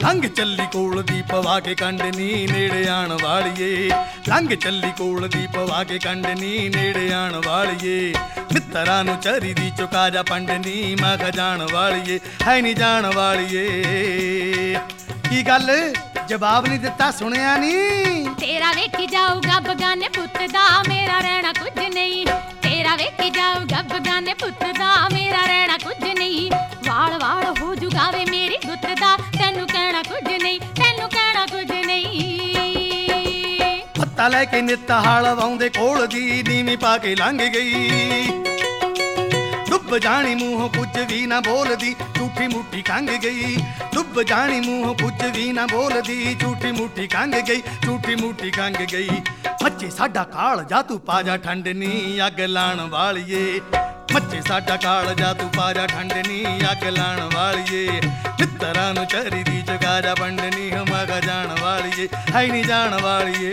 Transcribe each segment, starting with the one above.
ਲੰਘ ਚੱਲੀ ਕੋਲ ਦੀ ਪਵਾ ਕੇ ਕੰਡ ਨੀ ਨੇੜੇ ਆਣ ਵਾਲੀਏ, ਲੰਘ ਚੱਲੀ ਕੋਲ ਦੀ ਪਵਾ ਕੇ ਕੰਡ ਨੀ ਨੇੜੇ ਆਣ ਵਾਲੀਏ, ਮਿੱਤਰਾਂ ਨੂੰ ਚਰੀ ਦੀ ਚੁਕਾ ਜਾ ਪੰਡ ਨੀ ਮੈਂ ਕਿਹਾ ਜਾਣ ਵਾਲੀਏ ਹੈ ਨੀ ਜਾਣ ਵਾਲੀਏ। ਕੀ ਗੱਲ ਜਵਾਬ ਨਹੀਂ ਦਿੱਤਾ, ਸੁਣਿਆ ਨੀ? ਤੇਰਾ ਵੇਖੀ ਜਾਊਗਾ ਬਗਾਨੇ ਪੁੱਤ ਦਾ ਮੇਰਾ ਰਹਿਣਾ ਕੁਝ ਨਹੀਂ, ਤੇਰਾ ਵੇਖੀ ਜਾਊਗਾ ਬਗਾਨੇ ਪੁੱਤ ਦਾ ਮੇਰਾ ਰਹਿਣਾ ਕੁਝ ਨਹੀਂ, ਵਾਲ ਵਾਲ ਹੋ ਜੂਗਾ ਵੇ ਮੇਰੀ ਗੁੱਤ ਦਾ ਤੈਨੂੰ ਕਹਿਣਾ ਕੁਝ ਨਹੀਂ, ਤੈਨੂੰ ਕਹਿਣਾ ਕੁਝ ਨਹੀਂ। ਪੱਤਾ ਲੈ ਕੇ ਨਿੱਤ ਹਾਲ ਵਾਉਂਦੇ ਕੋਲ ਦੀ ਨੀਵੀਂ ਪਾ ਕੇ ਲੰਘ ਗਈ, ਡੁੱਬ ਜਾਣੀ ਮੂੰਹੋਂ ਕੁਝ ਵੀ ਨਾ ਬੋਲਦੀ ਝੂਠੀ ਮੂਠੀ ਖੰਘ ਗਈ, ਡੁੱਬ ਜਾਣੀ ਮੂੰਹੋਂ ਕੁਝ ਵੀ ਨਾ ਬੋਲਦੀ ਝੂਠੀ ਮੂਠੀ ਖੰਘ ਗਈ, ਝੂਠੀ ਮੂਠੀ ਖੰਘ ਗਈ। ਮੱਚੇ ਸਾਡਾ ਕਾਲ ਜਾ ਤੂੰ ਪਾ ਜਾ ਠੰਡ ਨੀ ਅੱਗ ਲਾਣ ਵਾਲੀਏ, ਮੱਚੇ ਸਾਡਾ ਕਾਲ ਜਾ ਤੂੰ ਪਾ ਜਾ ਠੰਡ ਨੀ ਅੱਗ ਲਾਣ ਵਾਲੀਏ, ਮਿੱਤਰਾਂ ਨੂੰ ਚਰੀ ਦੀ ਜਗਾ ਜਾ ਵੰਡ ਨੀ ਮਗਾ ਜਾਣ ਵਾਲੀਏ ਹੈ ਨੀ ਜਾਣ ਵਾਲੀਏ।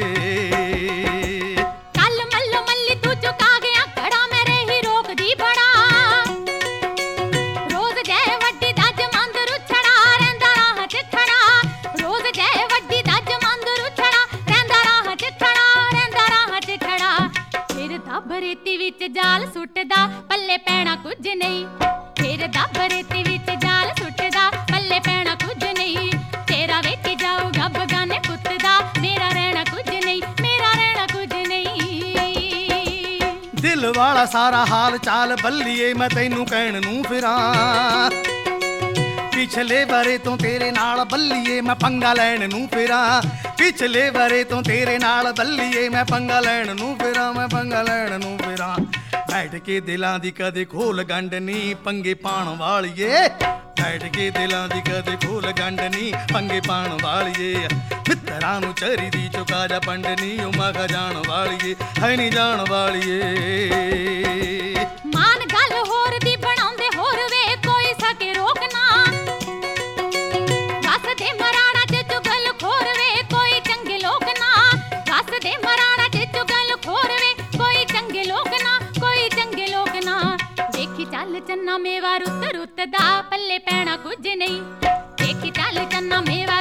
ਕੱਲ ਮੱਲੋ ਮੱਲੀ ਤੂੰ ਚੁਕਾ ਗਿਆ ਘੜਾ ਮੇਰੇ ਹੀ ਰੋਕਦੀ ਬੜਾ, ਰੋਜ਼ ਜੈ ਵੱਡੀ ਦਾ ਜਮੰਦ ਰੁਛੜਾ ਰਹਿੰਦਾ ਰਾਹ ਚ ਖੜਾ, ਰੋਜ਼ ਜੈ ਵੱਡੀ ਦਾ ਜਮੰਦ ਰੁਛੜਾ ਰਹਿੰਦਾ ਰਾਹ ਚ ਖੜਾ, ਰਹਿੰਦਾ ਰਾਹ ਚ ਖੜਾ। ਫਿਰ ਦੱਬ ਰੇਤੀ ਵਿੱਚ ਜਾਲ ਸੁੱਟਦਾ ਪੱਲੇ ਪੈਣਾ ਕੁਝ ਨਹੀਂ, ਫਿਰ ਦੱਬ ਰੇਤੀ ਵਿੱਚ ਜਾਲ ਸੁੱਟਦਾ ਪੱਲੇ ਪੈਣਾ ਕੁਝ ਨਹੀਂ, ਤੇਰਾ ਵੇਖੀ ਜਾਊਗਾ ਬਗਾਨੇ ਪੁੱਤ ਦਾ ਮੇਰਾ ਰਹਿਣਾ ਕੁਝ ਨਹੀਂ, ਮੇਰਾ ਰਹਿਣਾ ਕੁਝ ਨਹੀਂ। ਦਿਲ ਵਾਲਾ ਸਾਰਾ ਹਾਲ ਚਾਲ ਬੱਲੀਏ ਮੈਂ ਤੈਨੂੰ ਕਹਿਣ ਨੂੰ ਫਿਰਾਂ, ਪਿਛਲੇ ਬਾਰੇ ਤੋਂ ਤੇਰੇ ਨਾਲ ਬੱਲੀਏ ਮੈਂ ਪੰਗਾ ਲੈਣ ਨੂੰ ਫਿਰਾਂ, ਪਿਛਲੇ ਬਾਰੇ ਤੋਂ ਤੇਰੇ ਨਾਲ ਬੱਲੀਏ ਮੈਂ ਪੰਗਾ ਲੈਣ ਨੂੰ ਫਿਰਾਂ, ਮੈਂ ਪੰਗਾ ਲੈਣ ਨੂੰ ਫਿਰਾਂ। ਬੈਠ ਕੇ ਦਿਲਾਂ ਦੀ ਕਦੇ ਖੋਲ ਗੰਢ ਨੀ ਪੰਗੇ ਪਾਣ ਵਾਲੀਏ, ਬੈਠ ਕੇ ਦਿਲਾਂ ਦੀ ਕਦੇ ਖੋਲ ਗੰਢ ਨੀ ਪੰਗੇ ਪਾਣ ਵਾਲੀਏ, ਮਿੱਤਰਾਂ ਨੂੰ ਚਰੀ ਦੀ ਚੁਕਾ ਜਾ ਪੰਡ ਨੀ ਉਹ ਮਗਾ ਜਾਣ ਵਾਲੀਏ ਹੈ ਨੀ ਜਾਣ ਵਾਲੀਏ। ਮਾਨ ਗੱਲ ਹੋਰ ਦੀ ਬਣਾਉਂਦੇ ਹੋਰ ਵੇ ਕੋਈ ਸਕੇ ਰੋਕਣਾ, ਵਸਦੇ ਮਰਾਣਾ ਚ ਚੁਗਲ ਖੋਰ ਵੇ ਕੋਈ ਚੰਗੇ ਲੋਕ ਨਾ, ਵਸਦੇ ਮਰਾਣਾ ਚ ਚੁਗਲ ਖੋਰ ਵੇ ਕੋਈ ਚੰਗੇ ਲੋਕ ਨਾ, ਕੋਈ ਚੰਗੇ ਲੋਕ ਨਾ। ਵੇਖੀ ਚੱਲ ਚੰਨਾ ਮੇਵਾ ਰੁੱਤ ਰੁੱਤ ਦਾ ਪੱਲੇ ਪੈਣਾ ਕੁਝ ਨਹੀਂ, ਵੇਖੀ ਚੱਲ ਚੰਨਾ ਮੇਵਾ